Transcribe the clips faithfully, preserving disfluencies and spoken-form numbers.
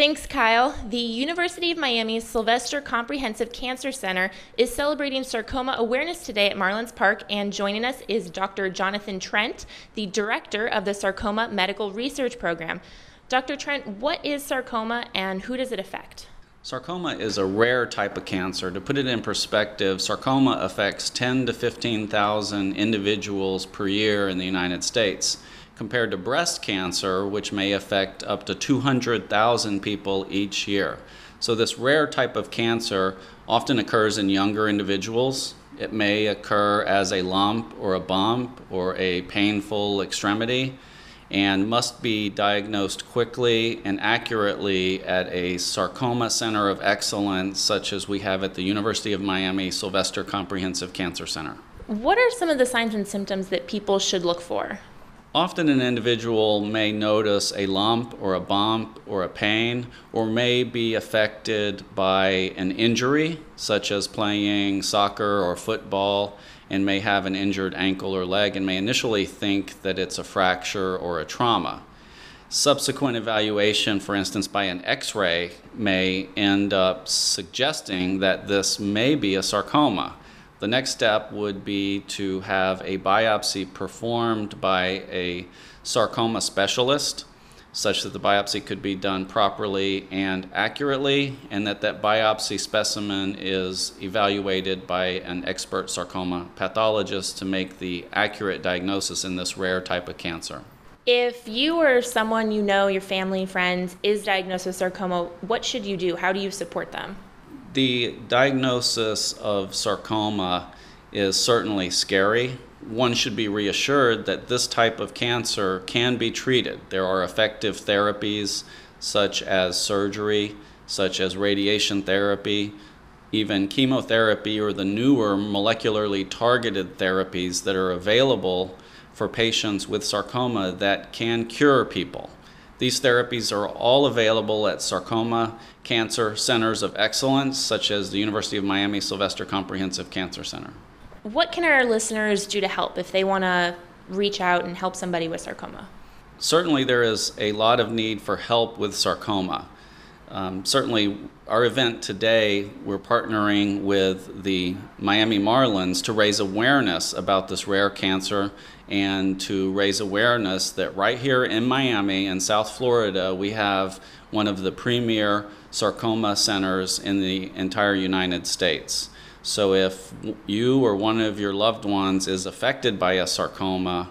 Thanks, Kyle. The University of Miami's Sylvester Comprehensive Cancer Center is celebrating sarcoma awareness today at Marlins Park, and joining us is Doctor Jonathan Trent, the director of the Sarcoma Medical Research Program. Doctor Trent, what is sarcoma and who does it affect? Sarcoma is a rare type of cancer. To put it in perspective, sarcoma affects ten to fifteen thousand individuals per year in the United States, compared to breast cancer, which may affect up to two hundred thousand people each year. So this rare type of cancer often occurs in younger individuals. It may occur as a lump or a bump or a painful extremity, and must be diagnosed quickly and accurately at a sarcoma center of excellence, such as we have at the University of Miami Sylvester Comprehensive Cancer Center. What are some of the signs and symptoms that people should look for? Often an individual may notice a lump or a bump or a pain, or may be affected by an injury, such as playing soccer or football, and may have an injured ankle or leg and may initially think that it's a fracture or a trauma. Subsequent evaluation, for instance, by an X-ray, may end up suggesting that this may be a sarcoma. The next step would be to have a biopsy performed by a sarcoma specialist, such that the biopsy could be done properly and accurately, and that that biopsy specimen is evaluated by an expert sarcoma pathologist to make the accurate diagnosis in this rare type of cancer. If you or someone you know, your family, friends, is diagnosed with sarcoma, what should you do? How do you support them? The diagnosis of sarcoma is certainly scary. One should be reassured that this type of cancer can be treated. There are effective therapies such as surgery, such as radiation therapy, even chemotherapy, or the newer molecularly targeted therapies that are available for patients with sarcoma that can cure people. These therapies are all available at sarcoma cancer centers of excellence, such as the University of Miami Sylvester Comprehensive Cancer Center. What can our listeners do to help if they want to reach out and help somebody with sarcoma? Certainly there is a lot of need for help with sarcoma. Um, certainly our event today, we're partnering with the Miami Marlins to raise awareness about this rare cancer and to raise awareness that right here in Miami and South Florida, we have one of the premier sarcoma centers in the entire United States. So if you or one of your loved ones is affected by a sarcoma,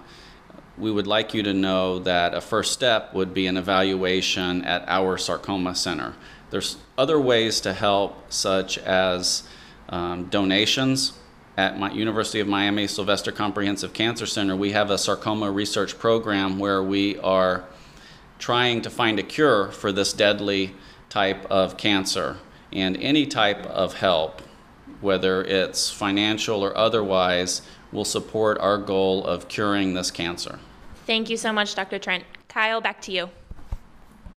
we would like you to know that a first step would be an evaluation at our sarcoma center. There's other ways to help, such as um, donations. At my University of Miami Sylvester Comprehensive Cancer Center, we have a sarcoma research program where we are trying to find a cure for this deadly type of cancer, and any type of help, whether it's financial or otherwise, will support our goal of curing this cancer. Thank you so much, Doctor Trent. Kyle, back to you.